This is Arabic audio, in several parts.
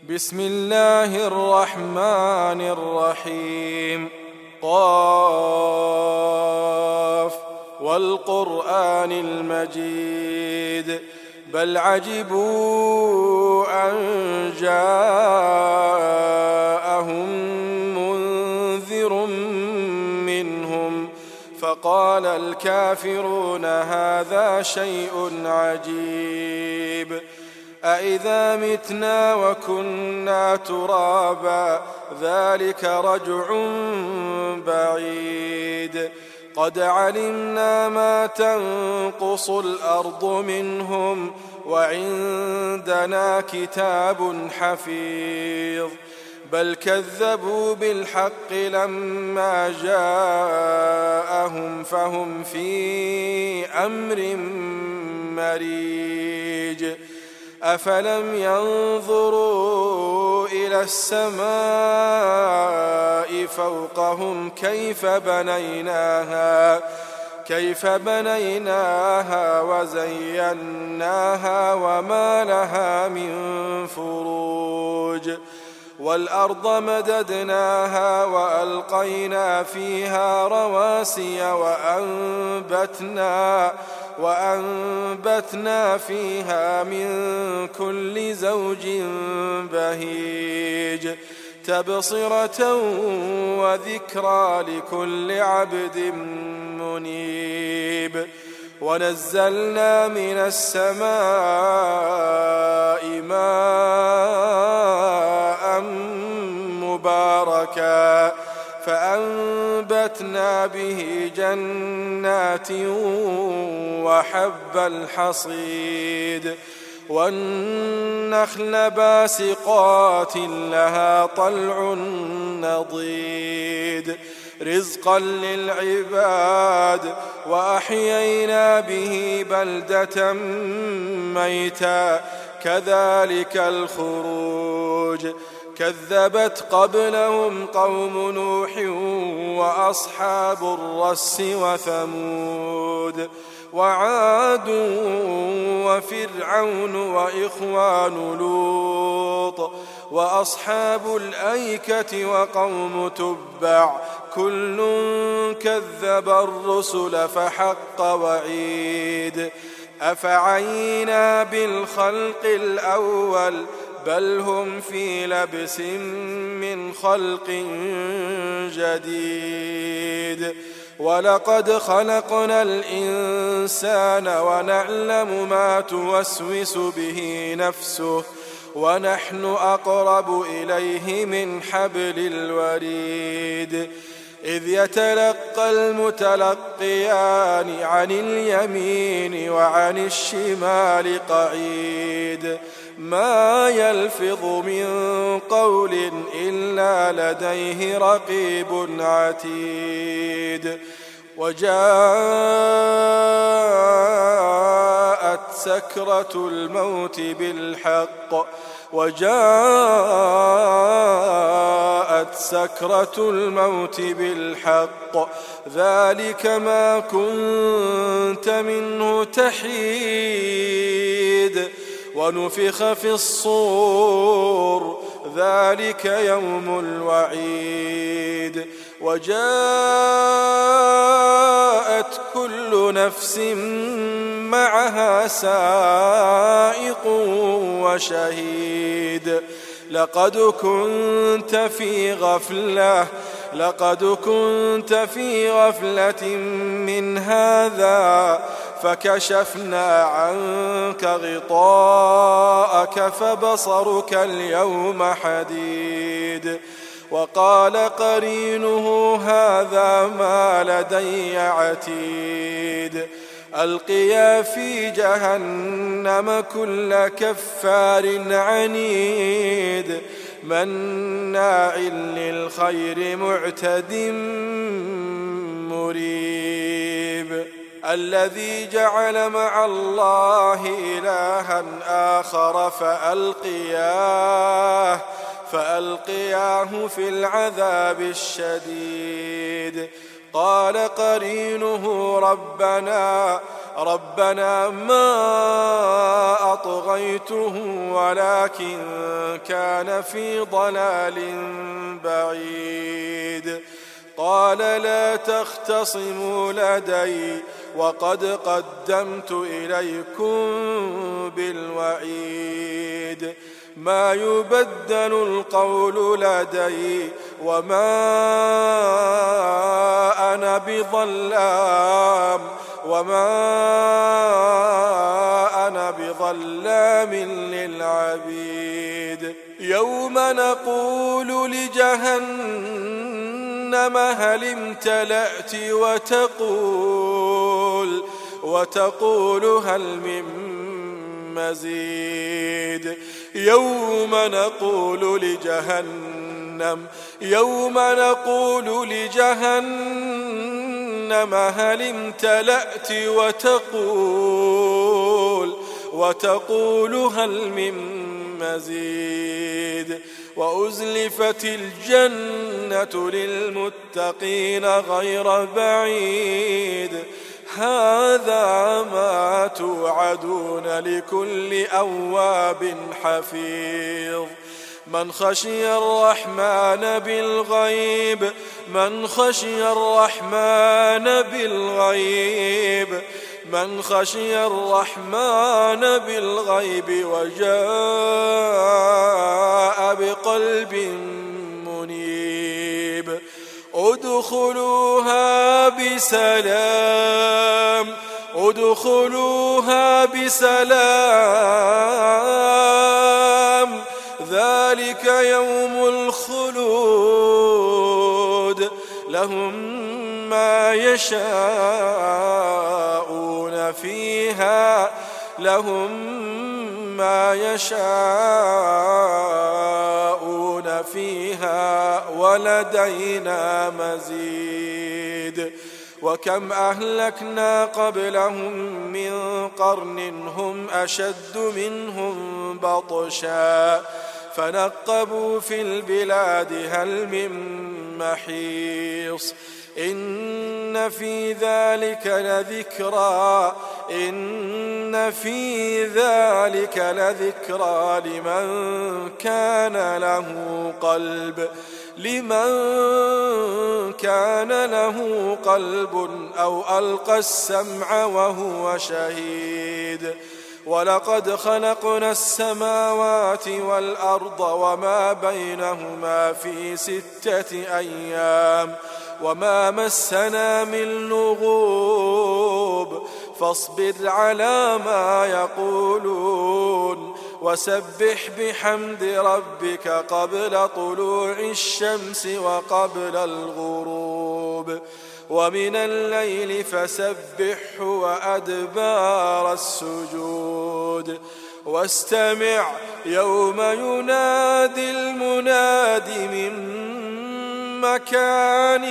بسم الله الرحمن الرحيم. قاف والقرآن المجيد بل عجبوا أن جاءهم منذر منهم فقال الكافرون هذا شيء عجيب أإذا متنا وكنا ترابا ذلك رجع بعيد قد علمنا ما تنقص الأرض منهم وعندنا كتاب حفيظ بل كذبوا بالحق لما جاءهم فهم في أمر مريج أفلم ينظروا إلى السماء فوقهم كيف بنيناها وزيناها وما لها من فروج والأرض مددناها وألقينا فيها رواسي وأنبتنا فيها من كل زوج بهيج تبصرة وذكرى لكل عبد منيب ونزلنا من السماء ماء مباركا فأنبتنا به جنات وحب الحصيد والنخل باسقات لها طلع نضيد رزقا للعباد وأحيينا به بلدة ميتا كذلك الخروج كذبت قبلهم قوم نوح وأصحاب الرس وثمود وعاد وفرعون وإخوان لوط وأصحاب الأيكة وقوم تبع كل كذب الرسل فحق وعيد أفعينا بالخلق الأول بل هم في لبس من خلق جديد ولقد خلقنا الإنسان ونعلم ما توسوس به نفسه ونحن أقرب إليه من حبل الوريد إذ يتلقى المتلقيان عن اليمين وعن الشمال قعيد ما يلفظ من قول إلا لديه رقيب عتيد وجاءت سكرة الموت بالحق ذلك ما كنت منه تحيد ونفخ في الصور ذلك يوم الوعيد وجاءت كل نفس معها سائق وشهيد لقد كنت في غفلة من هذا فكشفنا عنك غطاءك فبصرك اليوم حديد وقال قرينه هذا ما لدي عتيد ألقيا في جهنم كل كفار عنيد مناع للخير معتد مريب الذي جعل مع الله إلها آخر فألقياه في العذاب الشديد قال قرينه ربنا ما أطغيته ولكن كان في ضلال بعيد. قال لا تختصموا لدي وقد قدمت إليكم بالوعيد. ما يبدل القول لدي وما أنا بظلام للعبيد. يوم نقول لجهنم هل امتلأت وتقول هل من مزيد. يوم نقول لجهنم هل امتلأت وتقول هل من مزيد. وأزلفت الجنة للمتقين غير بعيد. هذا ما توعدون لكل أواب حفيظ. من خشي الرحمن بالغيب وجاء بقلب منيب. ادخلوها بسلام ذلك يوم الخلود. لهم ما يشاءون فيها ولدينا مزيد. وكم أهلكنا قبلهم من قرن هم أشد منهم بطشا فنقبوا في البلاد هل من محيص. إن في ذلك لذكرى لمن كان له قلب أو ألقى السمع وهو شهيد. ولقد خلقنا السماوات والأرض وما بينهما في 6 أيام وما مسنا من لغوب. فاصبر على ما يقولون وسبح بحمد ربك قبل طلوع الشمس وقبل الغروب ومن الليل فسبحه وأدبار السجود. واستمع يوم ينادي المناد من مكان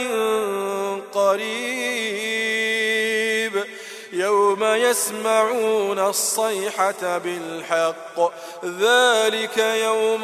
قريب. يوم يسمعون الصيحة بالحق ذلك يوم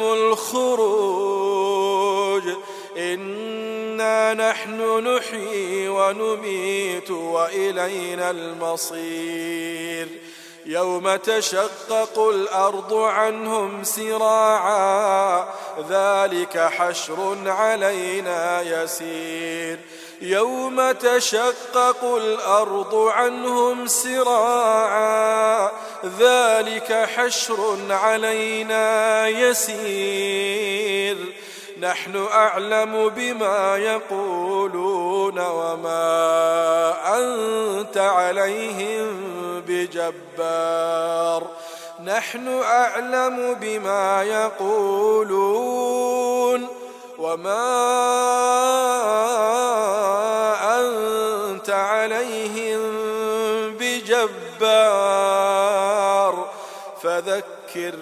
الخروج. إنا نحن نحيي ونميت وإلينا المصير. يوم تشقق الأرض عنهم سراعا ذلك حشر علينا يسير. يوم تشقق الأرض عنهم سراعا ذلك حشر علينا يسير. نحن أعلم بما يقولون وما أنت عليهم بجبار. نحن أعلم بما يقولون وما أنت عليهم بجبار. فذكر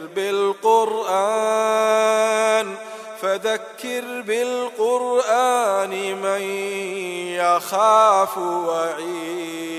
بالقرآن من يخاف وعيد.